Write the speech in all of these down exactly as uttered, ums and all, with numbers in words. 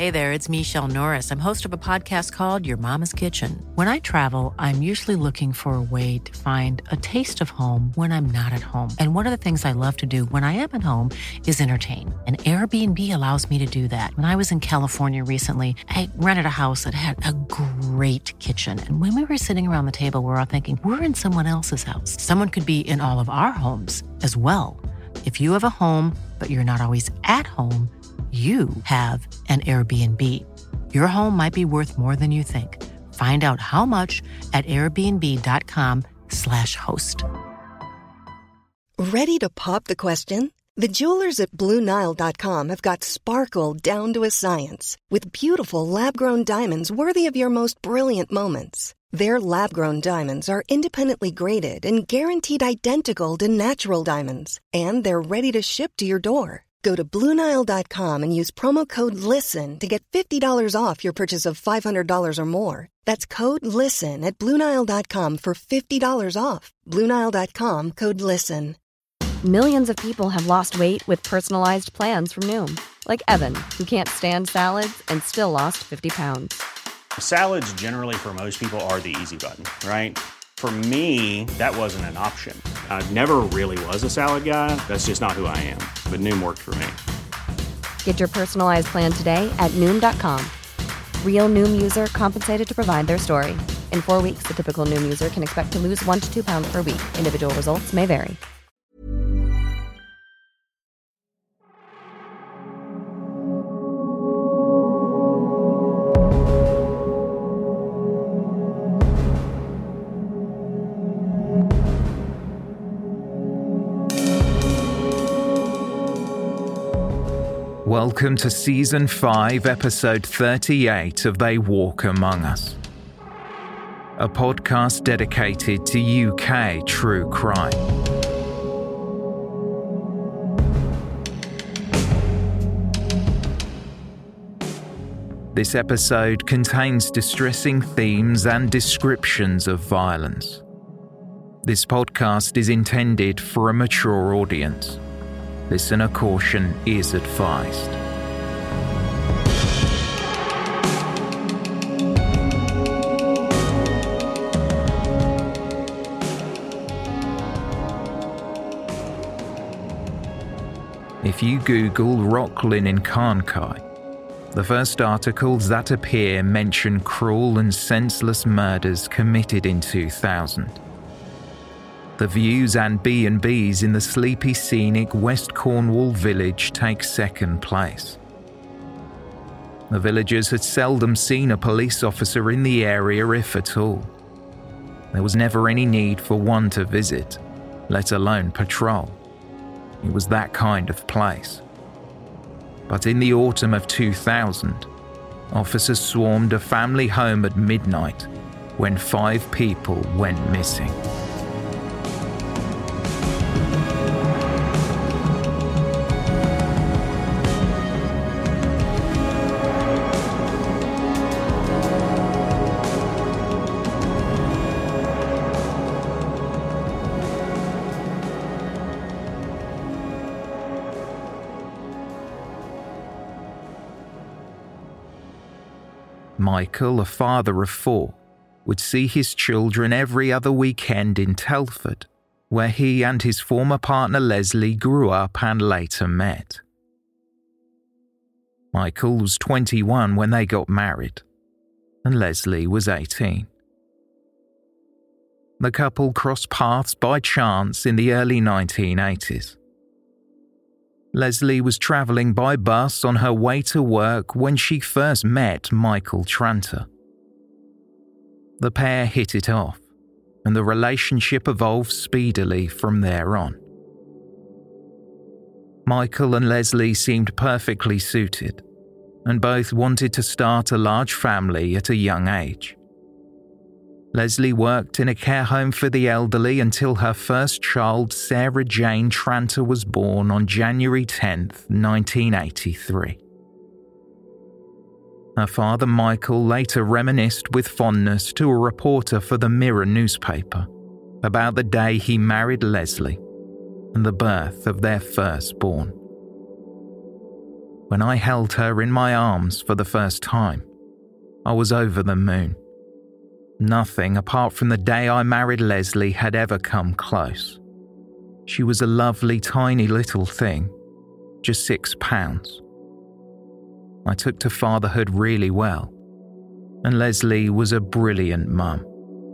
Hey there, it's Michelle Norris. I'm host of a podcast called Your Mama's Kitchen. When I travel, I'm usually looking for a way to find a taste of home when I'm not at home. And one of the things I love to do when I am at home is entertain. And Airbnb allows me to do that. When I was in California recently, I rented a house that had a great kitchen. And when we were sitting around the table, we were all thinking, we're in someone else's house. Someone could be in all of our homes as well. If you have a home, but you're not always at home, you have an Airbnb. Your home might be worth more than you think. Find out how much at airbnb.com slash host. Ready to pop the question? The jewelers at Blue Nile dot com have got sparkle down to a science with beautiful lab-grown diamonds worthy of your most brilliant moments. Their lab-grown diamonds are independently graded and guaranteed identical to natural diamonds, and they're ready to ship to your door. Go to Blue Nile dot com and use promo code LISTEN to get fifty dollars off your purchase of five hundred dollars or more. That's code LISTEN at Blue Nile dot com for fifty dollars off. Blue Nile dot com, code LISTEN. Millions of people have lost weight with personalized plans from Noom. Like Evan, who can't stand salads and still lost fifty pounds. Salads generally for most people are the easy button, right? For me, that wasn't an option. I never really was a salad guy. That's just not who I am. But Noom worked for me. Get your personalized plan today at Noom dot com. Real Noom user compensated to provide their story. In four weeks, the typical Noom user can expect to lose one to two pounds per week. Individual results may vary. Welcome to Season five, Episode thirty-eight of They Walk Among Us, a podcast dedicated to U K true crime. This episode contains distressing themes and descriptions of violence. This podcast is intended for a mature audience. Listener caution is advised. If you Google Rocklin in Khankai, the first articles that appear mention cruel and senseless murders committed in two thousand. The views and B and Bs in the sleepy, scenic West Cornwall village take second place. The villagers had seldom seen a police officer in the area, if at all. There was never any need for one to visit, let alone patrol. It was that kind of place. But in the autumn of two thousand, officers swarmed a family home at midnight when five people went missing. Michael, a father of four, would see his children every other weekend in Telford, where he and his former partner Leslie grew up and later met. Michael was twenty-one when they got married, and Leslie was eighteen. The couple crossed paths by chance in the early nineteen eighties. Leslie was travelling by bus on her way to work when she first met Michael Tranter. The pair hit it off, and the relationship evolved speedily from there on. Michael and Leslie seemed perfectly suited, and both wanted to start a large family at a young age. Leslie worked in a care home for the elderly until her first child, Sarah Jane Tranter, was born on January tenth, nineteen eighty-three. Her father, Michael, later reminisced with fondness to a reporter for the Mirror newspaper about the day he married Leslie and the birth of their firstborn. When I held her in my arms for the first time, I was over the moon. Nothing apart from the day I married Leslie had ever come close. She was a lovely, tiny little thing, just six pounds. I took to fatherhood really well, and Leslie was a brilliant mum.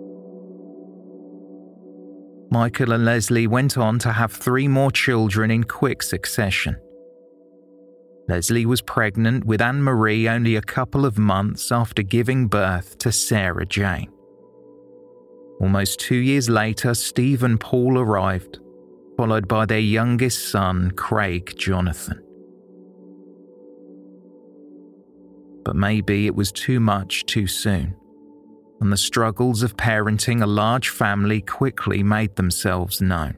Michael and Leslie went on to have three more children in quick succession. Leslie was pregnant with Anne-Marie only a couple of months after giving birth to Sarah Jane. Almost two years later, Steve and Paul arrived, followed by their youngest son, Craig Jonathan. But maybe it was too much too soon, and the struggles of parenting a large family quickly made themselves known.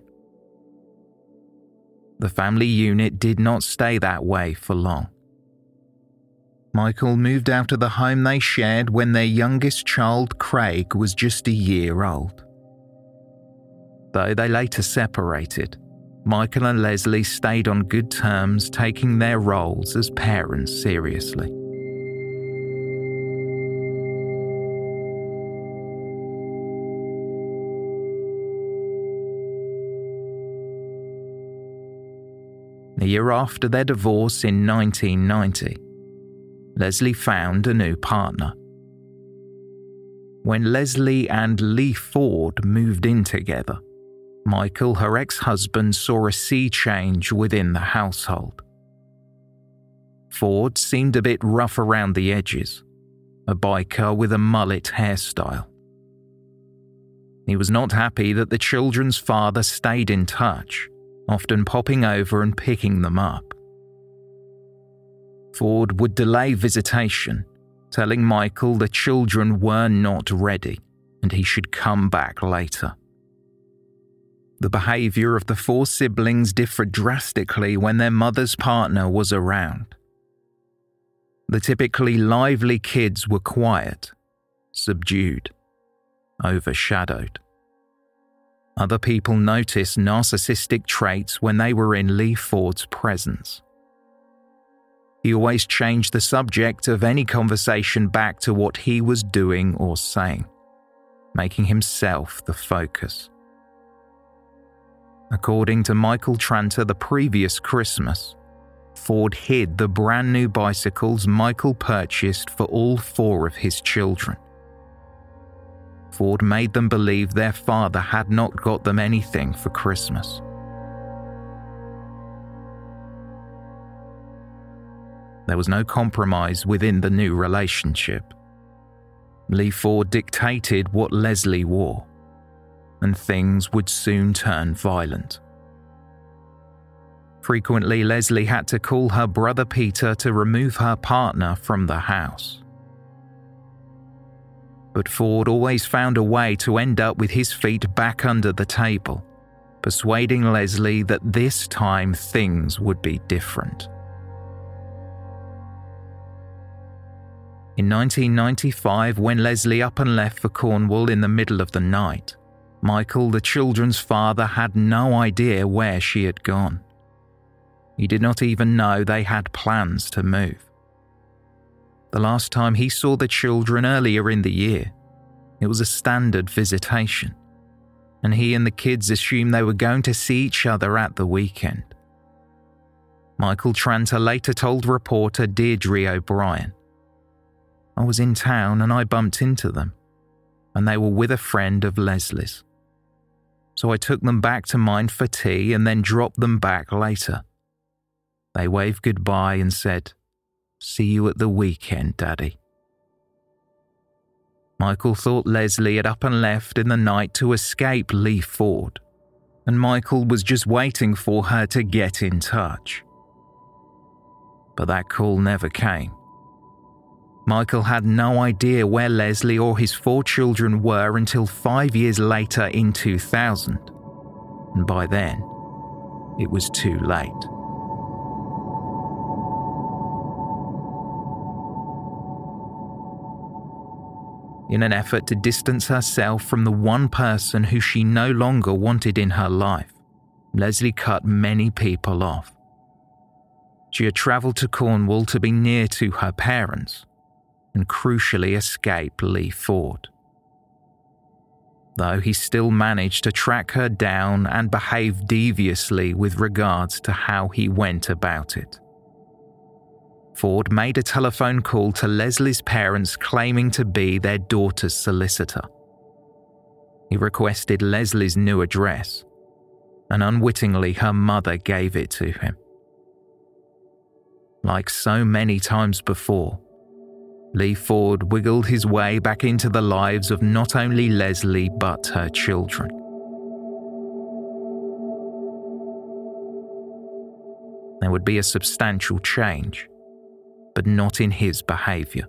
The family unit did not stay that way for long. Michael moved out of the home they shared when their youngest child, Craig, was just a year old. Though they later separated, Michael and Leslie stayed on good terms, taking their roles as parents seriously. A year after their divorce in nineteen ninety, Leslie found a new partner. When Leslie and Lee Ford moved in together, Michael, her ex-husband, saw a sea change within the household. Ford seemed a bit rough around the edges, a biker with a mullet hairstyle. He was not happy that the children's father stayed in touch, often popping over and picking them up. Ford would delay visitation, telling Michael the children were not ready and he should come back later. The behaviour of the four siblings differed drastically when their mother's partner was around. The typically lively kids were quiet, subdued, overshadowed. Other people noticed narcissistic traits when they were in Lee Ford's presence. He always changed the subject of any conversation back to what he was doing or saying, making himself the focus. According to Michael Tranter, the previous Christmas, Ford hid the brand new bicycles Michael purchased for all four of his children. Ford made them believe their father had not got them anything for Christmas. There was no compromise within the new relationship. Lee Ford dictated what Leslie wore, and things would soon turn violent. Frequently, Leslie had to call her brother Peter to remove her partner from the house. But Ford always found a way to end up with his feet back under the table, persuading Leslie that this time things would be different. In nineteen ninety-five, when Leslie up and left for Cornwall in the middle of the night, Michael, the children's father, had no idea where she had gone. He did not even know they had plans to move. The last time he saw the children earlier in the year, it was a standard visitation, and he and the kids assumed they were going to see each other at the weekend. Michael Tranter later told reporter Deirdre O'Brien, "I was in town and I bumped into them, and they were with a friend of Leslie's. So I took them back to mine for tea and then dropped them back later. They waved goodbye and said, 'See you at the weekend, Daddy.'" Michael thought Leslie had up and left in the night to escape Lee Ford, and Michael was just waiting for her to get in touch. But that call never came. Michael had no idea where Leslie or his four children were until five years later in two thousand, and by then, it was too late. In an effort to distance herself from the one person who she no longer wanted in her life, Leslie cut many people off. She had travelled to Cornwall to be near to her parents and crucially escape Lee Ford. Though he still managed to track her down and behave deviously with regards to how he went about it. Ford made a telephone call to Leslie's parents claiming to be their daughter's solicitor. He requested Leslie's new address, and unwittingly her mother gave it to him. Like so many times before, Lee Ford wiggled his way back into the lives of not only Leslie but her children. There would be a substantial change, but not in his behaviour.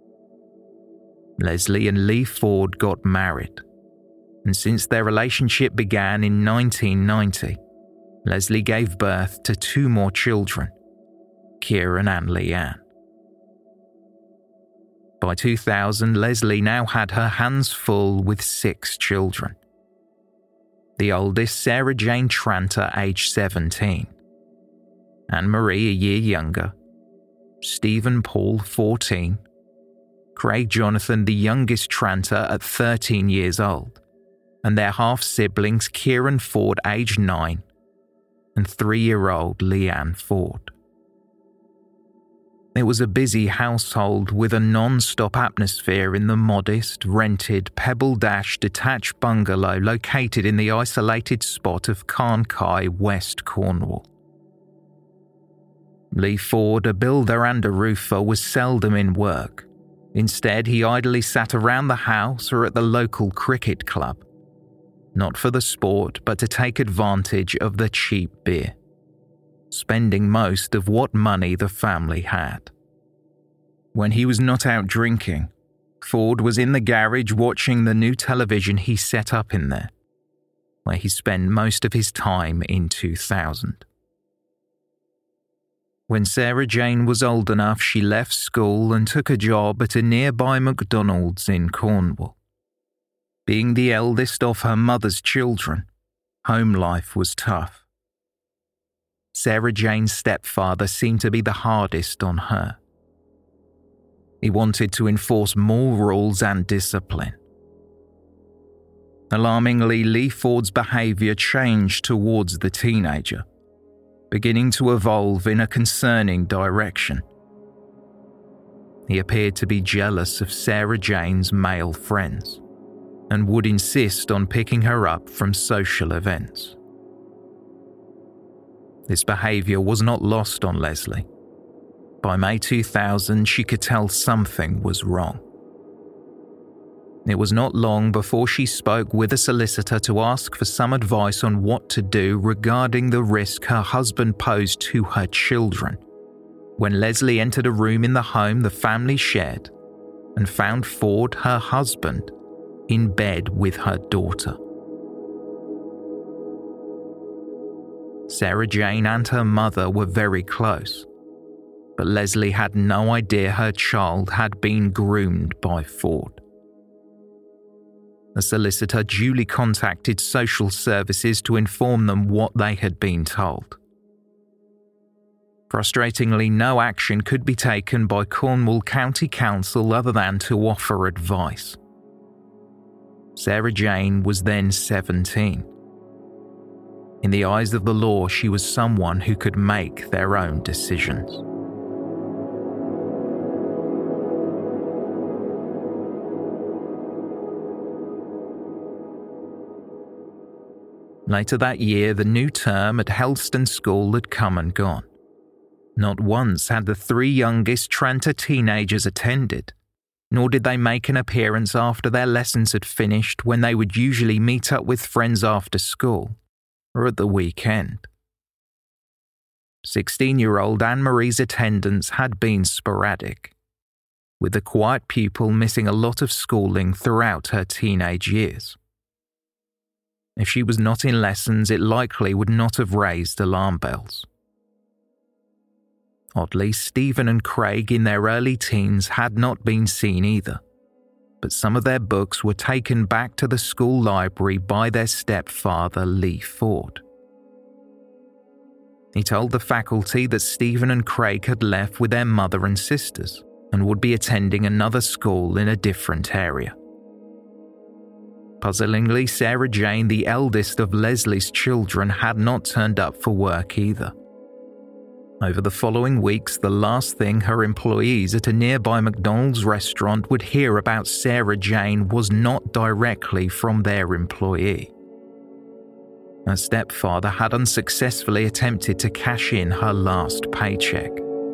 Leslie and Lee Ford got married, and since their relationship began in nineteen ninety, Leslie gave birth to two more children, Kieran and Leanne. By two thousand, Leslie now had her hands full with six children. The oldest, Sarah Jane Tranter, aged seventeen. Anne-Marie, a year younger. Stephen Paul, fourteen. Craig Jonathan, the youngest Tranter, at thirteen years old. And their half-siblings, Kieran Ford, aged nine. And three-year-old Leanne Ford. It was a busy household with a non-stop atmosphere in the modest, rented, pebble-dash detached bungalow located in the isolated spot of Carncay, West Cornwall. Lee Ford, a builder and a roofer, was seldom in work. Instead, he idly sat around the house or at the local cricket club, not for the sport but to take advantage of the cheap beer, spending most of what money the family had. When he was not out drinking, Ford was in the garage watching the new television he set up in there, where he spent most of his time in two thousand. When Sarah Jane was old enough, she left school and took a job at a nearby McDonald's in Cornwall. Being the eldest of her mother's children, home life was tough. Sarah Jane's stepfather seemed to be the hardest on her. He wanted to enforce more rules and discipline. Alarmingly, Lee Ford's behaviour changed towards the teenager, beginning to evolve in a concerning direction. He appeared to be jealous of Sarah Jane's male friends and would insist on picking her up from social events. This behaviour was not lost on Leslie. By May two thousand, she could tell something was wrong. It was not long before she spoke with a solicitor to ask for some advice on what to do regarding the risk her husband posed to her children, when Leslie entered a room in the home the family shared and found Ford, her husband, in bed with her daughter. Sarah Jane and her mother were very close, but Leslie had no idea her child had been groomed by Ford. The solicitor duly contacted social services to inform them what they had been told. Frustratingly, no action could be taken by Cornwall County Council other than to offer advice. Sarah Jane was then seventeen. In the eyes of the law, she was someone who could make their own decisions. Later that year, the new term at Helston School had come and gone. Not once had the three youngest Tranter teenagers attended, nor did they make an appearance after their lessons had finished, when they would usually meet up with friends after school or at the weekend. Sixteen-year-old Anne-Marie's attendance had been sporadic, with the quiet pupil missing a lot of schooling throughout her teenage years. If she was not in lessons, it likely would not have raised alarm bells. Oddly, Stephen and Craig in their early teens had not been seen either, but some of their books were taken back to the school library by their stepfather, Lee Ford. He told the faculty that Stephen and Craig had left with their mother and sisters and would be attending another school in a different area. Puzzlingly, Sarah Jane, the eldest of Leslie's children, had not turned up for work either. Over the following weeks, the last thing her employees at a nearby McDonald's restaurant would hear about Sarah Jane was not directly from their employee. Her stepfather had unsuccessfully attempted to cash in her last paycheck.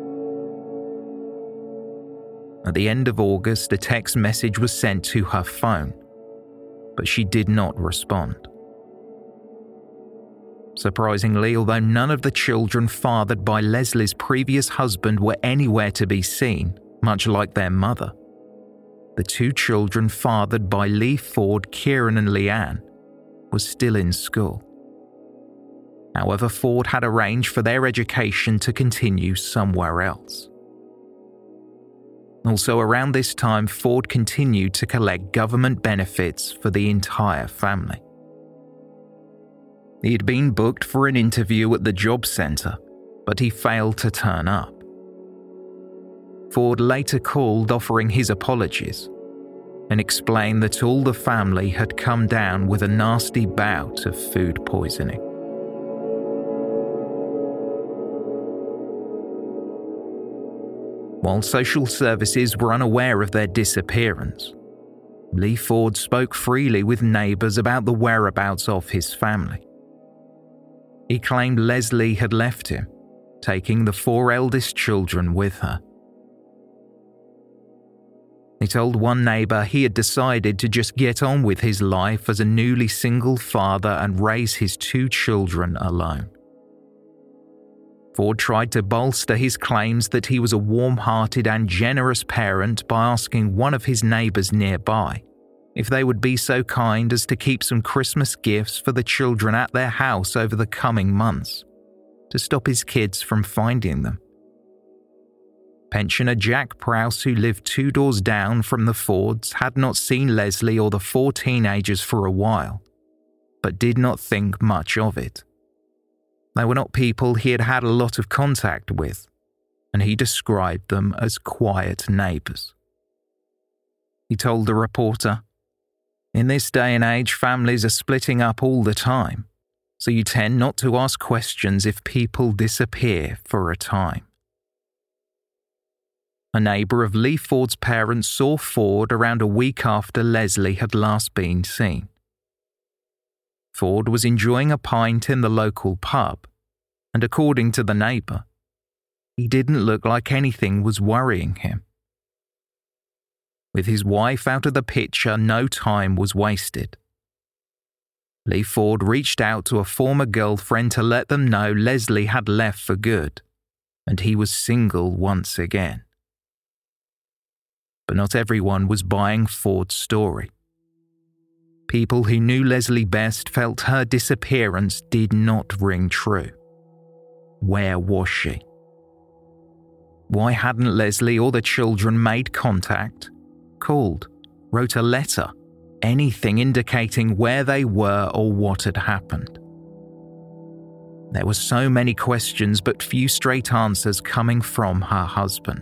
At the end of August, a text message was sent to her phone, but she did not respond. Surprisingly, although none of the children fathered by Leslie's previous husband were anywhere to be seen, much like their mother, the two children fathered by Lee Ford, Kieran and Leanne, were still in school. However, Ford had arranged for their education to continue somewhere else. Also, around this time, Ford continued to collect government benefits for the entire family. He had been booked for an interview at the job centre, but he failed to turn up. Ford later called offering his apologies and explained that all the family had come down with a nasty bout of food poisoning. While social services were unaware of their disappearance, Lee Ford spoke freely with neighbours about the whereabouts of his family. He claimed Leslie had left him, taking the four eldest children with her. He told one neighbour he had decided to just get on with his life as a newly single father and raise his two children alone. Ford tried to bolster his claims that he was a warm-hearted and generous parent by asking one of his neighbours nearby if they would be so kind as to keep some Christmas gifts for the children at their house over the coming months, to stop his kids from finding them. Pensioner Jack Prowse, who lived two doors down from the Fords, had not seen Leslie or the four teenagers for a while, but did not think much of it. They were not people he had had a lot of contact with, and he described them as quiet neighbours. He told the reporter, "In this day and age, families are splitting up all the time, so you tend not to ask questions if people disappear for a time." A neighbour of Lee Ford's parents saw Ford around a week after Leslie had last been seen. Ford was enjoying a pint in the local pub, and according to the neighbour, he didn't look like anything was worrying him. With his wife out of the picture, no time was wasted. Lee Ford reached out to a former girlfriend to let them know Leslie had left for good, and he was single once again. But not everyone was buying Ford's story. People who knew Leslie best felt her disappearance did not ring true. Where was she? Why hadn't Leslie or the children made contact, called, wrote a letter, anything indicating where they were or what had happened? There were so many questions but few straight answers coming from her husband.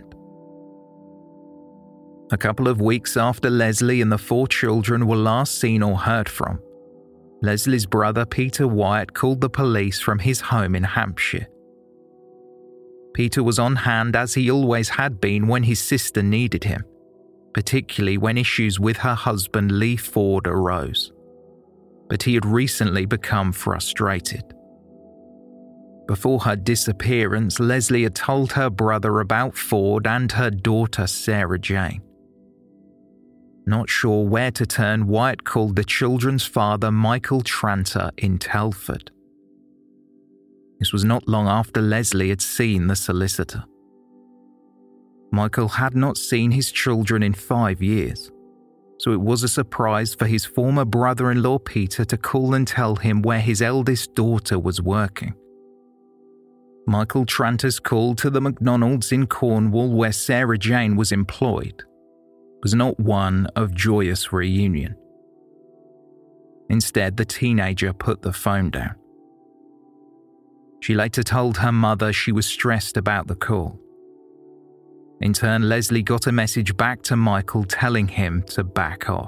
A couple of weeks after Leslie and the four children were last seen or heard from, Leslie's brother Peter Wyatt called the police from his home in Hampshire. Peter was on hand as he always had been when his sister needed him, particularly when issues with her husband Lee Ford arose. But he had recently become frustrated. Before her disappearance, Leslie had told her brother about Ford and her daughter Sarah Jane. Not sure where to turn, Wyatt called the children's father, Michael Tranter, in Telford. This was not long after Leslie had seen the solicitor. Michael had not seen his children in five years, so it was a surprise for his former brother-in-law Peter to call and tell him where his eldest daughter was working. Michael Tranter's call to the McDonald's in Cornwall, where Sarah Jane was employed, was not one of joyous reunion. Instead, the teenager put the phone down. She later told her mother she was stressed about the call. In turn, Leslie got a message back to Michael telling him to back off.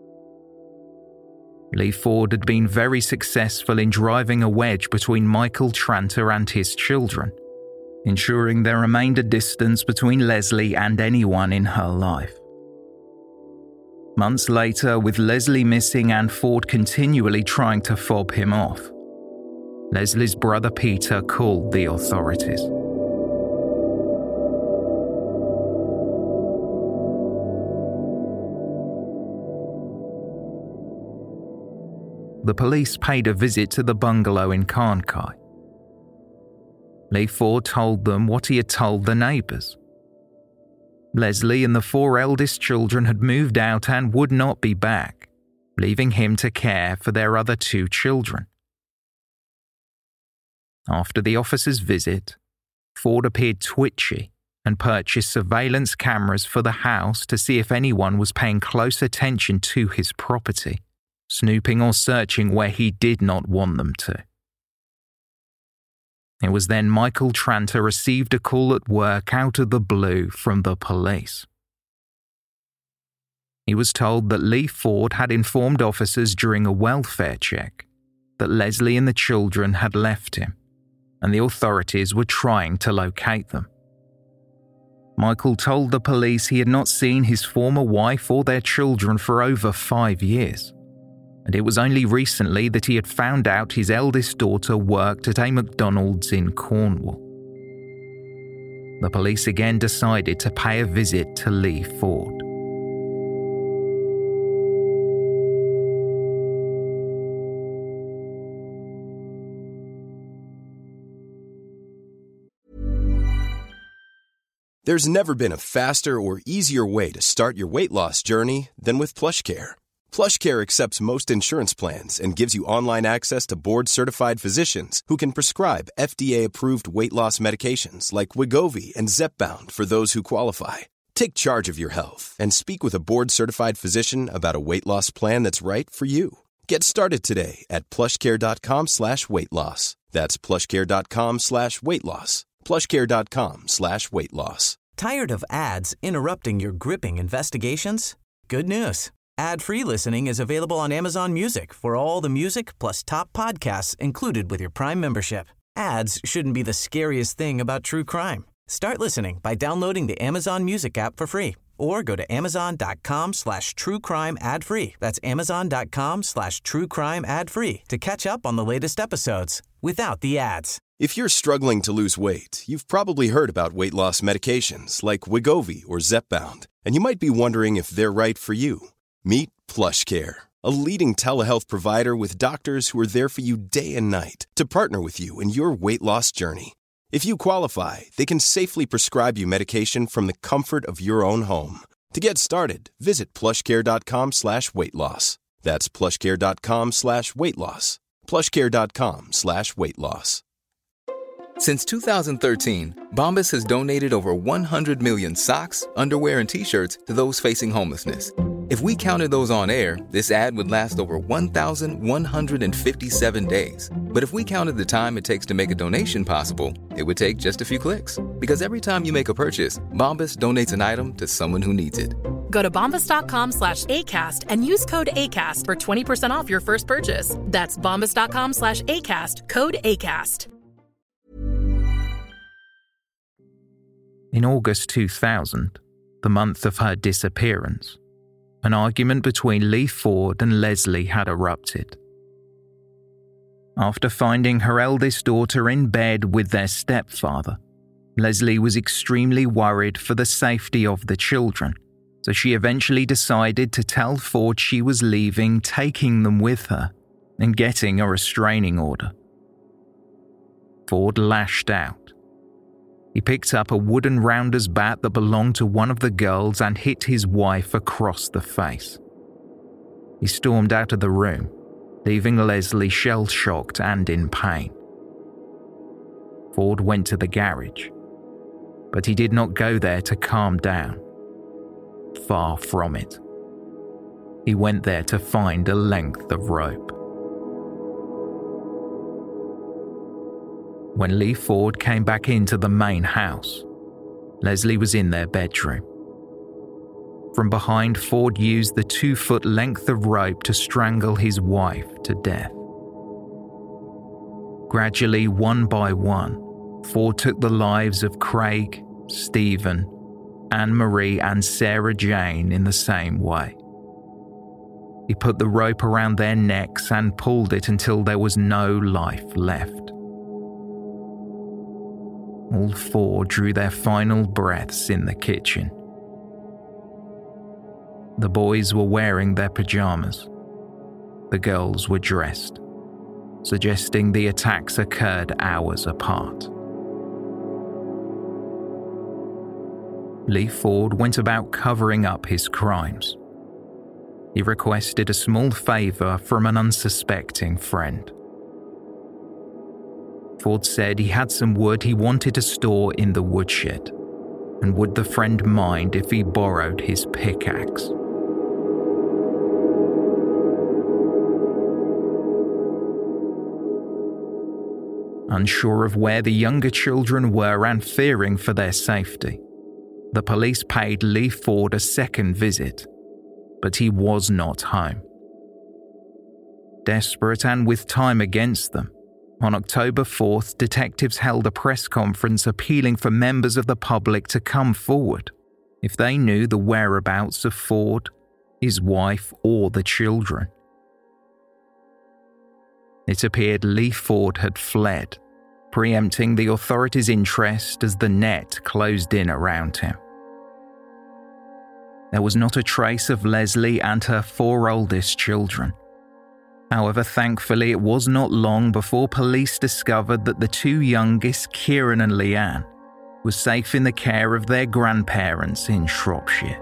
Lee Ford had been very successful in driving a wedge between Michael Tranter and his children, ensuring there remained a distance between Leslie and anyone in her life. Months later, with Leslie missing and Ford continually trying to fob him off, Leslie's brother Peter called the authorities. The police paid a visit to the bungalow in Carncay. Lee Ford told them what he had told the neighbours. Leslie and the four eldest children had moved out and would not be back, leaving him to care for their other two children. After the officer's visit, Ford appeared twitchy and purchased surveillance cameras for the house to see if anyone was paying close attention to his property, snooping or searching where he did not want them to. It was then Michael Tranter received a call at work out of the blue from the police. He was told that Lee Ford had informed officers during a welfare check that Leslie and the children had left him, and the authorities were trying to locate them. Michael told the police he had not seen his former wife or their children for over five years, and it was only recently that he had found out his eldest daughter worked at a McDonald's in Cornwall. The police again decided to pay a visit to Lee Ford. There's never been a faster or easier way to start your weight loss journey than with PlushCare. PlushCare accepts most insurance plans and gives you online access to board-certified physicians who can prescribe F D A-approved weight loss medications like Wegovy and Zepbound for those who qualify. Take charge of your health and speak with a board-certified physician about a weight loss plan that's right for you. Get started today at plushcare.com slash weight loss. That's plushcare.com slash weight loss. plushcare.com slash weight loss. Tired of ads interrupting your gripping investigations? Good news. Ad-free listening is available on Amazon Music for all the music plus top podcasts included with your Prime membership. Ads shouldn't be the scariest thing about true crime. Start listening by downloading the Amazon Music app for free or go to amazon.com slash true crime ad free. That's amazon.com slash true crime ad free to catch up on the latest episodes without the ads. If you're struggling to lose weight, you've probably heard about weight loss medications like Wegovy or Zepbound, and you might be wondering if they're right for you. Meet PlushCare, a leading telehealth provider with doctors who are there for you day and night to partner with you in your weight loss journey. If you qualify, they can safely prescribe you medication from the comfort of your own home. To get started, visit plushcare.com slash weight loss. That's plushcare.com slash weight loss. plushcare.com slash weight loss. Since two thousand thirteen, Bombas has donated over one hundred million socks, underwear, and T-shirts to those facing homelessness. If we counted those on air, this ad would last over one thousand one hundred fifty-seven days. But if we counted the time it takes to make a donation possible, it would take just a few clicks. Because every time you make a purchase, Bombas donates an item to someone who needs it. Go to bombas.com slash ACAST and use code ACAST for twenty percent off your first purchase. That's bombas.com slash ACAST, code ACAST. In August two thousand, the month of her disappearance, an argument between Lee Ford and Leslie had erupted. After finding her eldest daughter in bed with their stepfather, Leslie was extremely worried for the safety of the children, so she eventually decided to tell Ford she was leaving, taking them with her, and getting a restraining order. Ford lashed out. He picked up a wooden rounder's bat that belonged to one of the girls and hit his wife across the face. He stormed out of the room, leaving Leslie shell-shocked and in pain. Ford went to the garage, but he did not go there to calm down. Far from it. He went there to find a length of rope. When Lee Ford came back into the main house, Leslie was in their bedroom. From behind, Ford used the two-foot length of rope to strangle his wife to death. Gradually, one by one, Ford took the lives of Craig, Stephen, Anne-Marie and Sarah Jane in the same way. He put the rope around their necks and pulled it until there was no life left. All four drew their final breaths in the kitchen. The boys were wearing their pajamas. The girls were dressed, suggesting the attacks occurred hours apart. Lee Ford went about covering up his crimes. He requested a small favor from an unsuspecting friend. Ford said he had some wood he wanted to store in the woodshed, and would the friend mind if he borrowed his pickaxe? Unsure of where the younger children were and fearing for their safety, the police paid Lee Ford a second visit, but he was not home. Desperate and with time against them, on October fourth, detectives held a press conference appealing for members of the public to come forward if they knew the whereabouts of Ford, his wife, or the children. It appeared Lee Ford had fled, preempting the authorities' interest as the net closed in around him. There was not a trace of Leslie and her four oldest children. However, thankfully, it was not long before police discovered that the two youngest, Kieran and Leanne, were safe in the care of their grandparents in Shropshire.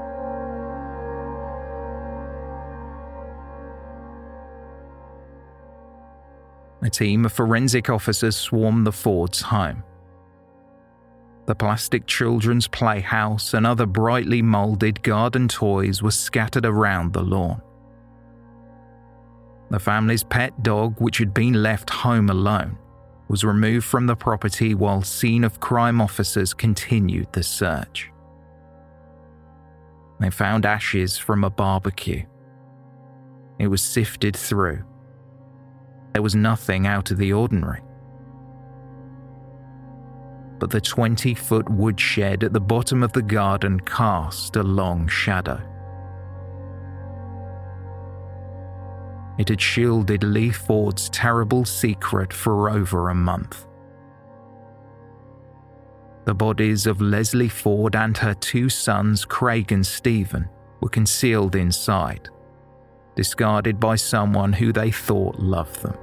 A team of forensic officers swarmed the Fords' home. The plastic children's playhouse and other brightly moulded garden toys were scattered around the lawn. The family's pet dog, which had been left home alone, was removed from the property while scene of crime officers continued the search. They found ashes from a barbecue. It was sifted through. There was nothing out of the ordinary. But the twenty-foot woodshed at the bottom of the garden cast a long shadow. It had shielded Lee Ford's terrible secret for over a month. The bodies of Leslie Ford and her two sons, Craig and Stephen, were concealed inside, discarded by someone who they thought loved them.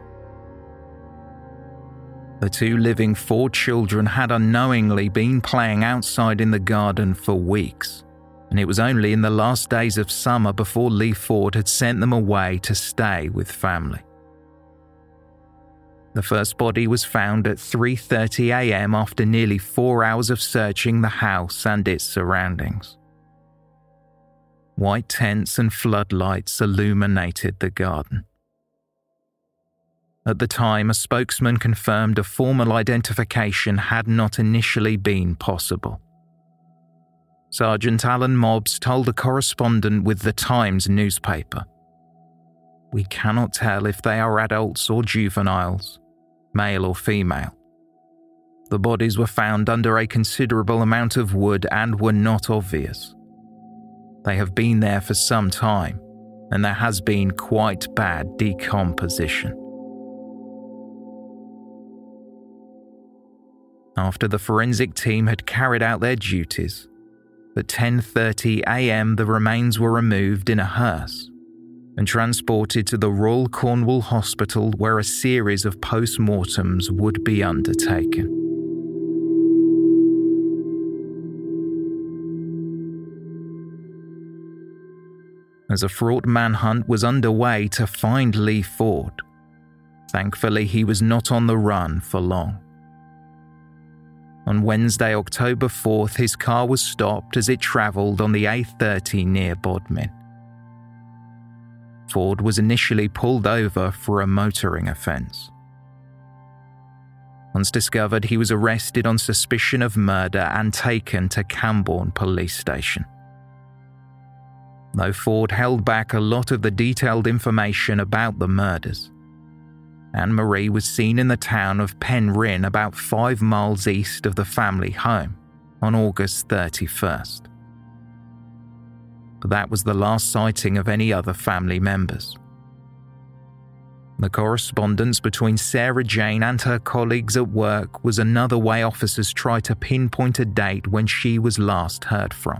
The two living Ford children had unknowingly been playing outside in the garden for weeks, and it was only in the last days of summer before Lee Ford had sent them away to stay with family. The first body was found at three thirty a.m. after nearly four hours of searching the house and its surroundings. White tents and floodlights illuminated the garden. At the time, a spokesman confirmed a formal identification had not initially been possible. Sergeant Alan Mobbs told a correspondent with the Times newspaper, "We cannot tell if they are adults or juveniles, male or female. The bodies were found under a considerable amount of wood and were not obvious. They have been there for some time, and there has been quite bad decomposition." After the forensic team had carried out their duties, at ten thirty a.m. the remains were removed in a hearse and transported to the Royal Cornwall Hospital, where a series of post-mortems would be undertaken. As a fraught manhunt was underway to find Lee Ford, thankfully he was not on the run for long. On Wednesday, October fourth, his car was stopped as it travelled on the A thirty near Bodmin. Ford was initially pulled over for a motoring offence. Once discovered, he was arrested on suspicion of murder and taken to Camborne Police Station. Though Ford held back a lot of the detailed information about the murders, Anne-Marie was seen in the town of Penryn, about five miles east of the family home, on August thirty-first. But that was the last sighting of any other family members. The correspondence between Sarah Jane and her colleagues at work was another way officers tried to pinpoint a date when she was last heard from.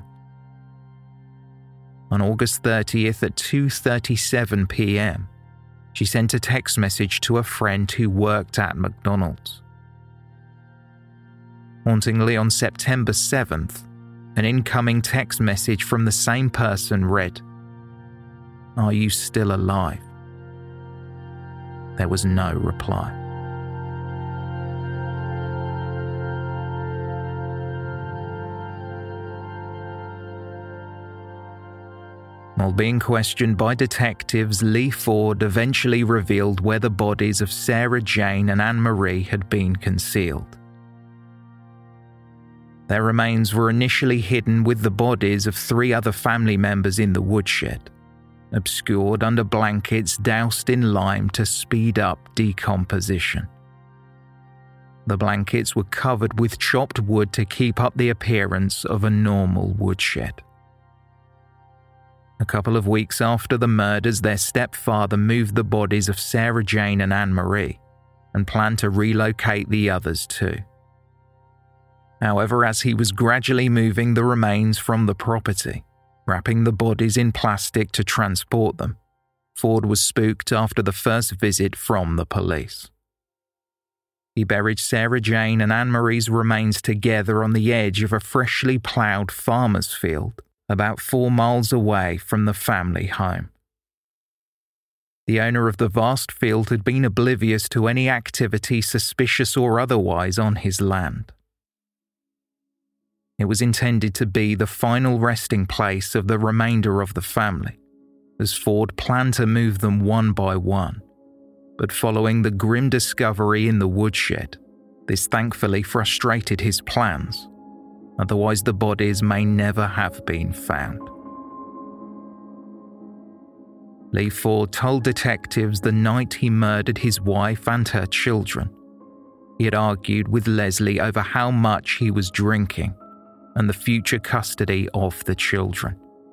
On August thirtieth at two thirty-seven p.m, she sent a text message to a friend who worked at McDonald's. Hauntingly, on September seventh, an incoming text message from the same person read, "Are you still alive?" There was no reply. While being questioned by detectives, Lee Ford eventually revealed where the bodies of Sarah Jane and Anne-Marie had been concealed. Their remains were initially hidden with the bodies of three other family members in the woodshed, obscured under blankets doused in lime to speed up decomposition. The blankets were covered with chopped wood to keep up the appearance of a normal woodshed. A couple of weeks after the murders, their stepfather moved the bodies of Sarah Jane and Anne-Marie and planned to relocate the others too. However, as he was gradually moving the remains from the property, wrapping the bodies in plastic to transport them, Ford was spooked after the first visit from the police. He buried Sarah Jane and Anne-Marie's remains together on the edge of a freshly ploughed farmer's field, about four miles away from the family home. The owner of the vast field had been oblivious to any activity, suspicious or otherwise, on his land. It was intended to be the final resting place of the remainder of the family, as Ford planned to move them one by one. But following the grim discovery in the woodshed, this thankfully frustrated his plans. Otherwise, the bodies may never have been found. Lee Ford told detectives the night he murdered his wife and her children, he had argued with Leslie over how much he was drinking and the future custody of the children.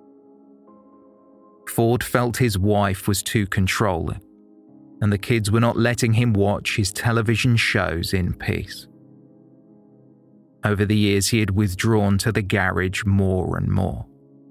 Ford felt his wife was too controlling, and the kids were not letting him watch his television shows in peace. Over the years, he had withdrawn to the garage more and more.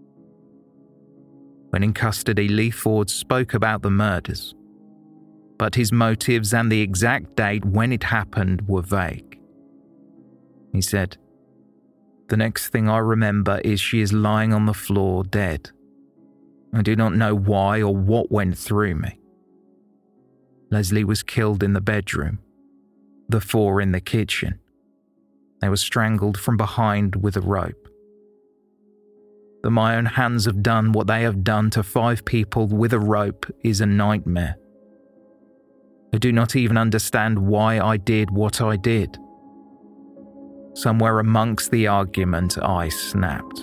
When in custody, Lee Ford spoke about the murders, but his motives and the exact date when it happened were vague. He said, "The next thing I remember is she is lying on the floor dead. I do not know why or what went through me. Leslie was killed in the bedroom, the four in the kitchen. They were strangled from behind with a rope. That my own hands have done what they have done to five people with a rope is a nightmare. I do not even understand why I did what I did." Somewhere amongst the argument, I snapped.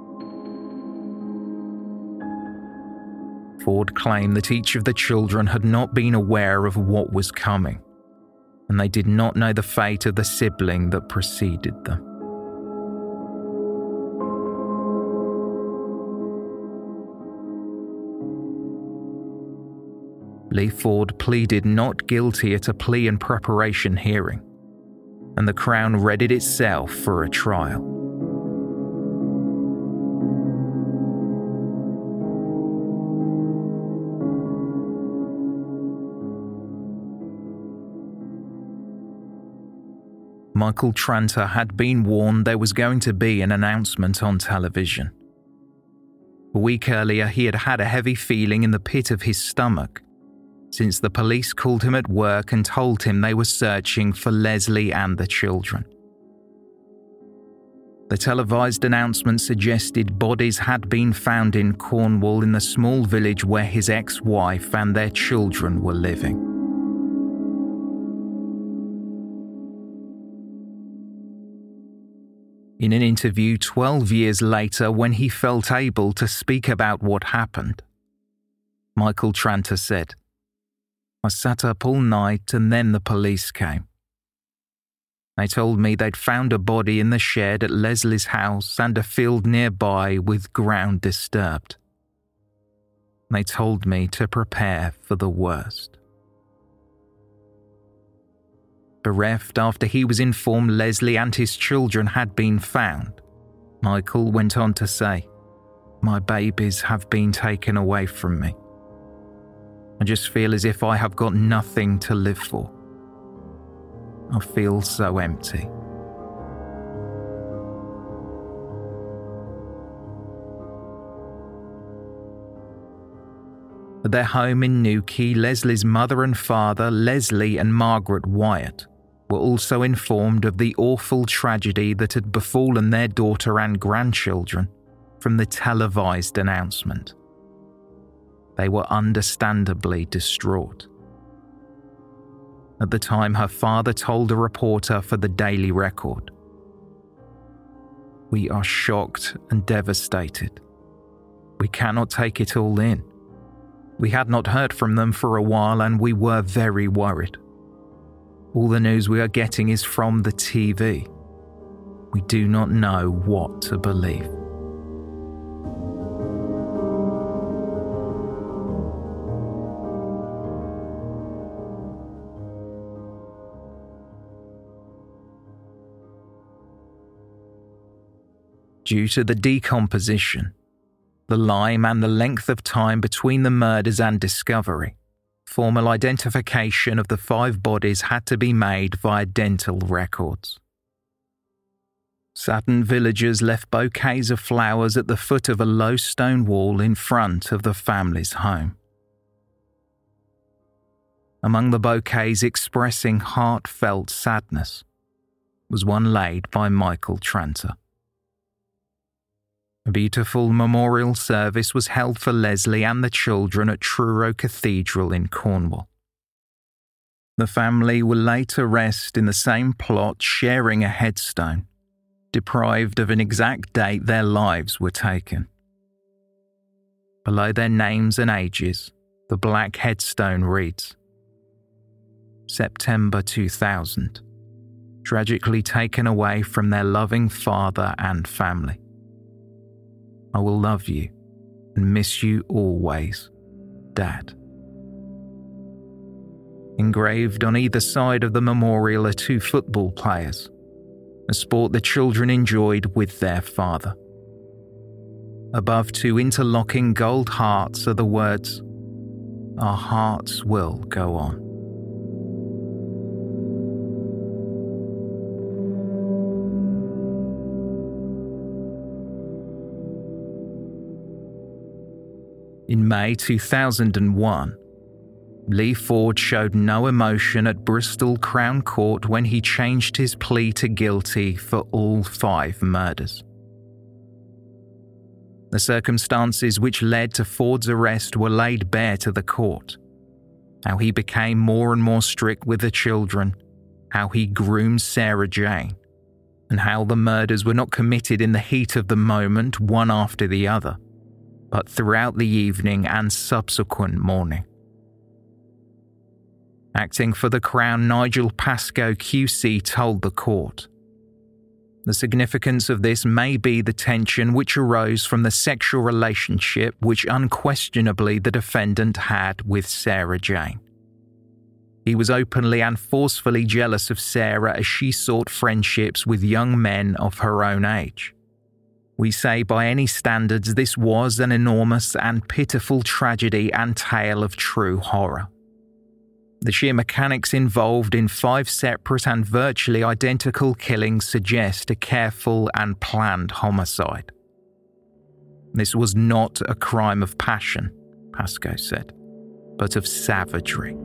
Ford claimed that each of the children had not been aware of what was coming, and they did not know the fate of the sibling that preceded them. Lee Ford pleaded not guilty at a plea and preparation hearing, and the Crown readied itself for a trial. Michael Tranter had been warned there was going to be an announcement on television. A week earlier, he had had a heavy feeling in the pit of his stomach, since the police called him at work and told him they were searching for Leslie and the children. The televised announcement suggested bodies had been found in Cornwall in the small village where his ex-wife and their children were living. In an interview twelve years later, when he felt able to speak about what happened, Michael Tranter said, "I sat up all night and then the police came. They told me they'd found a body in the shed at Leslie's house and a field nearby with ground disturbed. They told me to prepare for the worst." Bereft after he was informed Leslie and his children had been found, Michael went on to say, "My babies have been taken away from me. I just feel as if I have got nothing to live for. I feel so empty." At their home in Newquay, Leslie's mother and father, Leslie and Margaret Wyatt, were also informed of the awful tragedy that had befallen their daughter and grandchildren from the televised announcement. They were understandably distraught. At the time, her father told a reporter for the Daily Record, "We are shocked and devastated. We cannot take it all in. We had not heard from them for a while and we were very worried. All the news we are getting is from the T V. We do not know what to believe." Due to the decomposition, the lime and the length of time between the murders and discovery, formal identification of the five bodies had to be made via dental records. Sutton villagers left bouquets of flowers at the foot of a low stone wall in front of the family's home. Among the bouquets expressing heartfelt sadness was one laid by Michael Tranter. A beautiful memorial service was held for Leslie and the children at Truro Cathedral in Cornwall. The family were laid to rest in the same plot, sharing a headstone, deprived of an exact date their lives were taken. Below their names and ages, the black headstone reads, "September two thousand, tragically taken away from their loving father and family. I will love you and miss you always, Dad." Engraved on either side of the memorial are two football players, a sport the children enjoyed with their father. Above two interlocking gold hearts are the words, "Our hearts will go on." In May two thousand one, Lee Ford showed no emotion at Bristol Crown Court when he changed his plea to guilty for all five murders. The circumstances which led to Ford's arrest were laid bare to the court. How he became more and more strict with the children, how he groomed Sarah Jane, and how the murders were not committed in the heat of the moment, one after the other, but throughout the evening and subsequent morning. Acting for the Crown, Nigel Pascoe Q C told the court, "The significance of this may be the tension which arose from the sexual relationship which unquestionably the defendant had with Sarah Jane. He was openly and forcefully jealous of Sarah as she sought friendships with young men of her own age. We say by any standards this was an enormous and pitiful tragedy and tale of true horror. The sheer mechanics involved in five separate and virtually identical killings suggest a careful and planned homicide. This was not a crime of passion," Pascoe said, "but of savagery."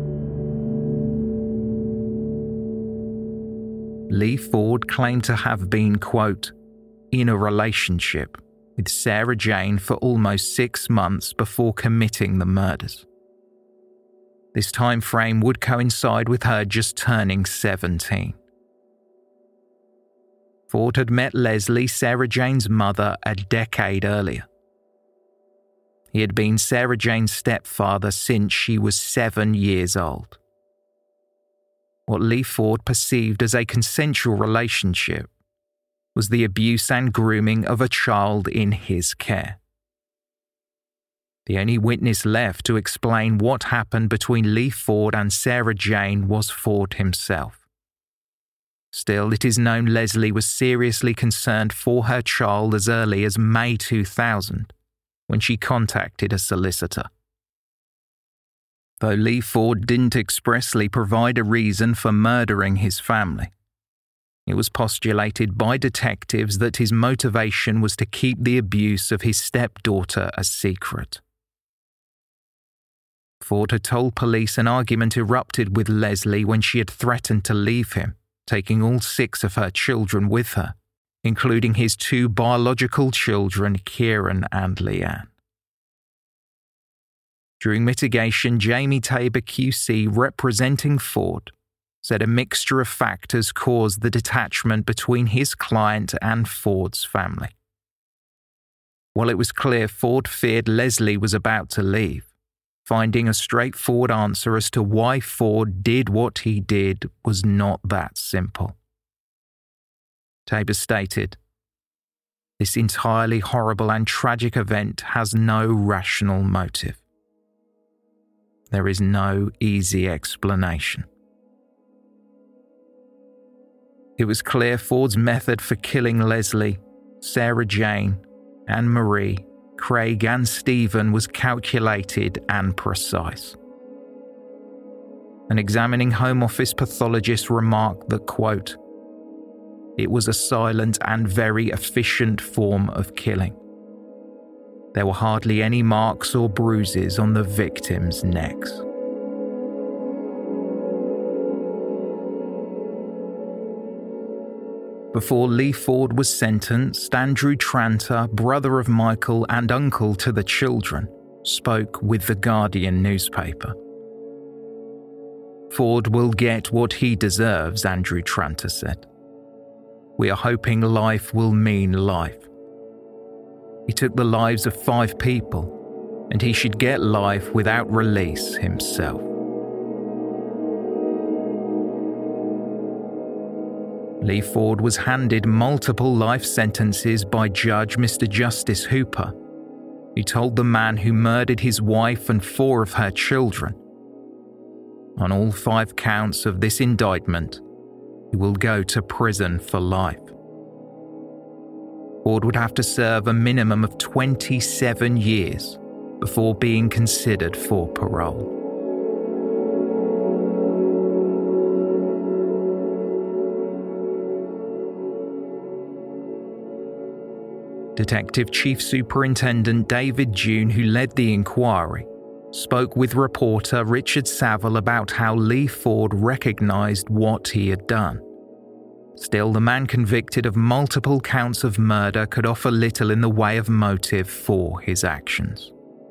Lee Ford claimed to have been, quote, "in a relationship with Sarah Jane for almost six months before committing the murders. This time frame would coincide with her just turning seventeen. Ford had met Leslie, Sarah Jane's mother, a decade earlier. He had been Sarah Jane's stepfather since she was seven years old. What Lee Ford perceived as a consensual relationship was the abuse and grooming of a child in his care. The only witness left to explain what happened between Lee Ford and Sarah Jane was Ford himself. Still, it is known Leslie was seriously concerned for her child as early as May two thousand, when she contacted a solicitor. Though Lee Ford didn't expressly provide a reason for murdering his family, it was postulated by detectives that his motivation was to keep the abuse of his stepdaughter a secret. Ford had told police an argument erupted with Leslie when she had threatened to leave him, taking all six of her children with her, including his two biological children, Kieran and Leanne. During mitigation, Jamie Tabor Q C, representing Ford, said a mixture of factors caused the detachment between his client and Ford's family. While it was clear Ford feared Leslie was about to leave, finding a straightforward answer as to why Ford did what he did was not that simple. Tabor stated, "This entirely horrible and tragic event has no rational motive. There is no easy explanation." It was clear Ford's method for killing Leslie, Sarah Jane, Anne Marie, Craig and Stephen was calculated and precise. An examining Home Office pathologist remarked that, quote, "It was a silent and very efficient form of killing. There were hardly any marks or bruises on the victims' necks." Before Lee Ford was sentenced, Andrew Tranter, brother of Michael and uncle to the children, spoke with the Guardian newspaper. "Ford will get what he deserves," Andrew Tranter said. "We are hoping life will mean life. He took the lives of five people, and he should get life without release himself." Lee Ford was handed multiple life sentences by Judge Mister Justice Hooper, who told the man who murdered his wife and four of her children, "On all five counts of this indictment, he will go to prison for life." Ford would have to serve a minimum of twenty-seven years before being considered for parole. Detective Chief Superintendent David June, who led the inquiry, spoke with reporter Richard Saville about how Lee Ford recognised what he had done. Still, the man convicted of multiple counts of murder could offer little in the way of motive for his actions.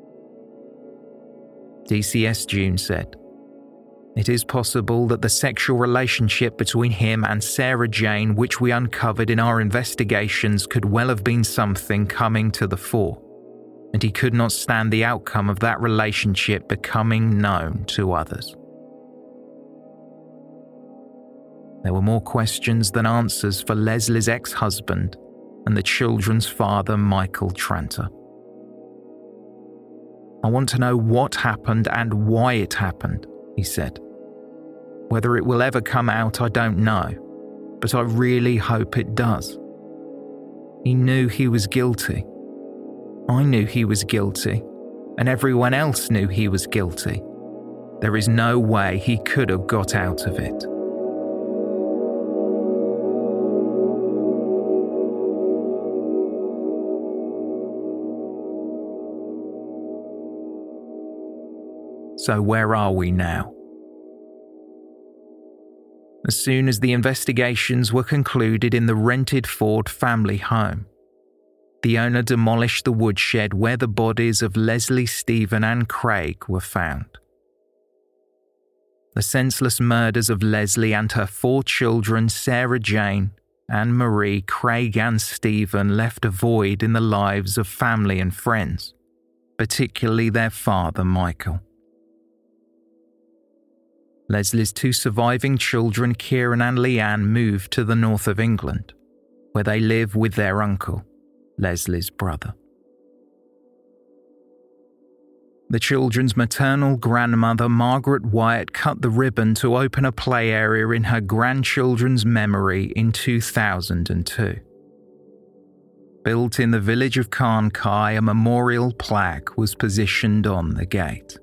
D C S June said, "It is possible that the sexual relationship between him and Sarah Jane, which we uncovered in our investigations, could well have been something coming to the fore, and he could not stand the outcome of that relationship becoming known to others." There were more questions than answers for Leslie's ex-husband and the children's father, Michael Tranter. "I want to know what happened and why it happened," he said. "Whether it will ever come out, I don't know, but I really hope it does. He knew he was guilty. I knew he was guilty, and everyone else knew he was guilty. There is no way he could have got out of it." So where are we now? As soon as the investigations were concluded in the rented Ford family home, the owner demolished the woodshed where the bodies of Leslie, Stephen and Craig were found. The senseless murders of Leslie and her four children, Sarah Jane, Anne Marie, Craig and Stephen left a void in the lives of family and friends, particularly their father, Michael. Leslie's two surviving children, Kieran and Leanne, moved to the north of England, where they live with their uncle, Leslie's brother. The children's maternal grandmother, Margaret Wyatt, cut the ribbon to open a play area in her grandchildren's memory in two thousand two. Built in the village of Carncay, a memorial plaque was positioned on the gate.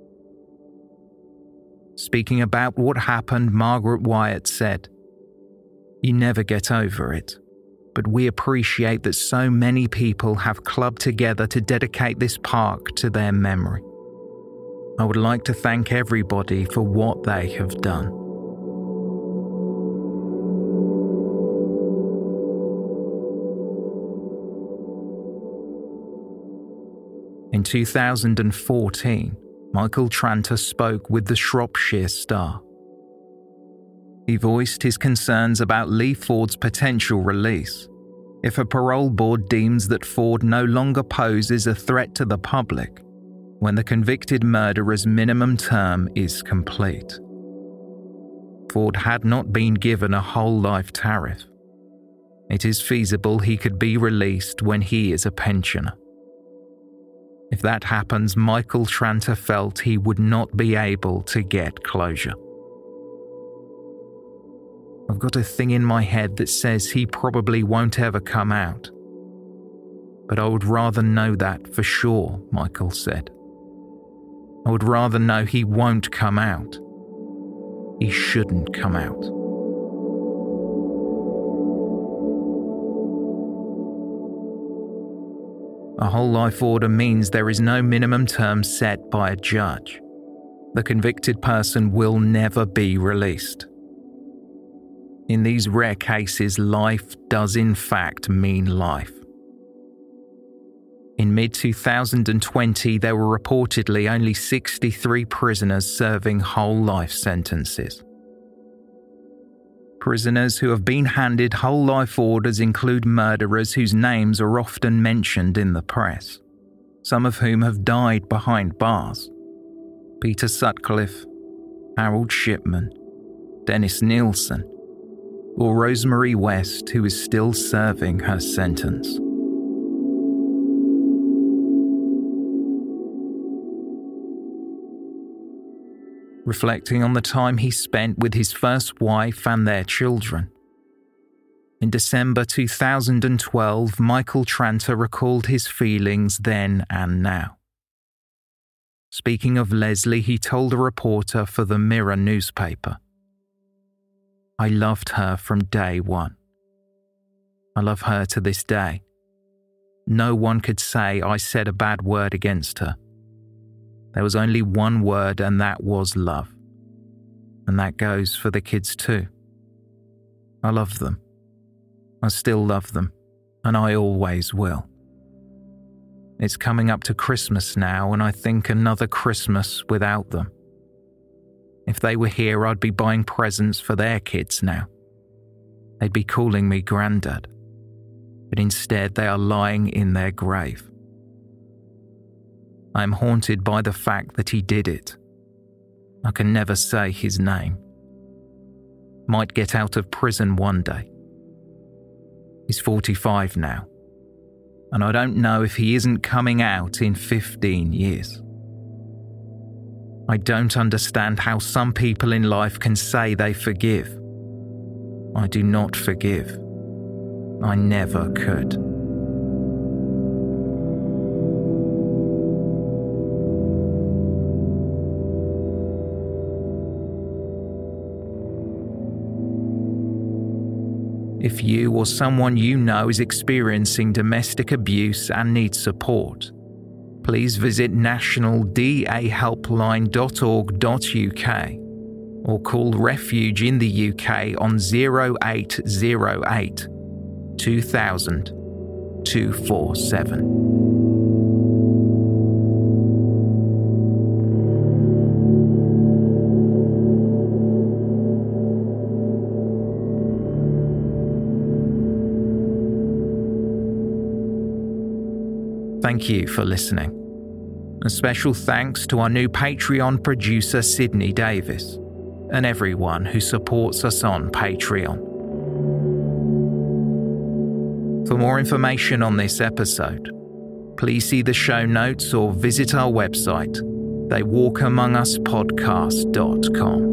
Speaking about what happened, Margaret Wyatt said, "You never get over it, but we appreciate that so many people have clubbed together to dedicate this park to their memory. I would like to thank everybody for what they have done." In two thousand fourteen, Michael Tranter spoke with the Shropshire Star. He voiced his concerns about Lee Ford's potential release if a parole board deems that Ford no longer poses a threat to the public when the convicted murderer's minimum term is complete. Ford had not been given a whole life tariff. It is feasible he could be released when he is a pensioner. If that happens, Michael Tranter felt he would not be able to get closure. "I've got a thing in my head that says he probably won't ever come out. But I would rather know that for sure," Michael said. "I would rather know he won't come out. He shouldn't come out." A whole life order means there is no minimum term set by a judge. The convicted person will never be released. In these rare cases, life does in fact mean life. In mid twenty twenty, there were reportedly only sixty-three prisoners serving whole life sentences. Prisoners who have been handed whole life orders include murderers whose names are often mentioned in the press, some of whom have died behind bars. Peter Sutcliffe, Harold Shipman, Dennis Nielsen, or Rosemary West, who is still serving her sentence. Reflecting on the time he spent with his first wife and their children. In December two thousand twelve, Michael Tranter recalled his feelings then and now. Speaking of Leslie, he told a reporter for the Mirror newspaper, "I loved her from day one. I love her to this day. No one could say I said a bad word against her. There was only one word, and that was love. And that goes for the kids too. I love them. I still love them, and I always will. It's coming up to Christmas now, and I think another Christmas without them. If they were here, I'd be buying presents for their kids now. They'd be calling me Grandad. But instead, they are lying in their grave. I am haunted by the fact that he did it. I can never say his name. Might get out of prison one day. He's forty-five now, and I don't know if he isn't coming out in fifteen years. I don't understand how some people in life can say they forgive. I do not forgive. I never could." If you or someone you know is experiencing domestic abuse and needs support, please visit national d a helpline dot org dot u k or call Refuge in the U K on zero eight zero eight, two thousand, two four seven. Thank you for listening. A special thanks to our new Patreon producer, Sydney Davis, and everyone who supports us on Patreon. For more information on this episode, please see the show notes or visit our website, they walk among us podcast dot com.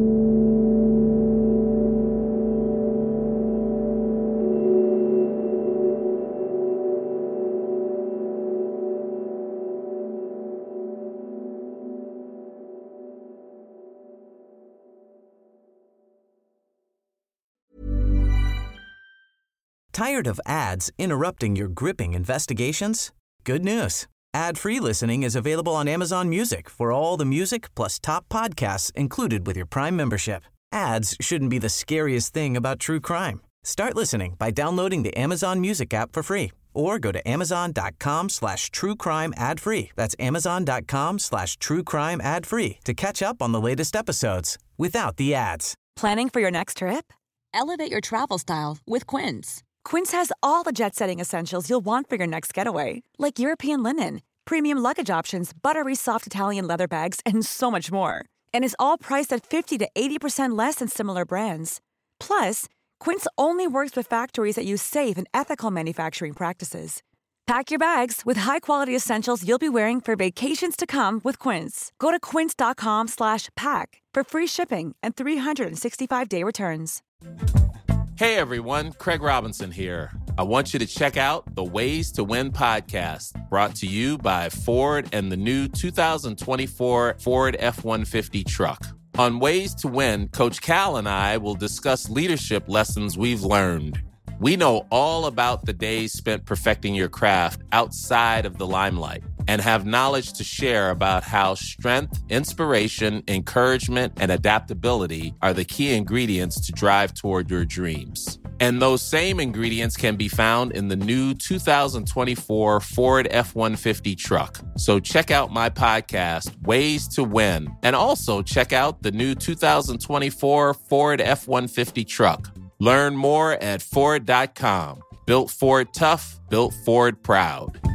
Tired of ads interrupting your gripping investigations? Good news. Ad-free listening is available on Amazon Music for all the music plus top podcasts included with your Prime membership. Ads shouldn't be the scariest thing about true crime. Start listening by downloading the Amazon Music app for free or go to amazon.com slash true crime ad free. That's amazon.com slash true crime ad free to catch up on the latest episodes without the ads. Planning for your next trip? Elevate your travel style with Quince. Quince has all the jet-setting essentials you'll want for your next getaway, like European linen, premium luggage options, buttery soft Italian leather bags, and so much more. And is all priced at fifty to eighty percent less than similar brands. Plus, Quince only works with factories that use safe and ethical manufacturing practices. Pack your bags with high-quality essentials you'll be wearing for vacations to come with Quince. Go to quince.com slash pack for free shipping and three sixty-five day returns. Hey everyone, Craig Robinson here. I want you to check out the Ways to Win podcast, brought to you by Ford and the new two thousand twenty-four Ford F one fifty truck. On Ways to Win, Coach Cal and I will discuss leadership lessons we've learned. We know all about the days spent perfecting your craft outside of the limelight and have knowledge to share about how strength, inspiration, encouragement, and adaptability are the key ingredients to drive toward your dreams. And those same ingredients can be found in the new two thousand twenty-four Ford F one fifty truck. So check out my podcast, Ways to Win, and also check out the new two thousand twenty-four Ford F one fifty truck. Learn more at Ford dot com. Built Ford tough, built Ford proud.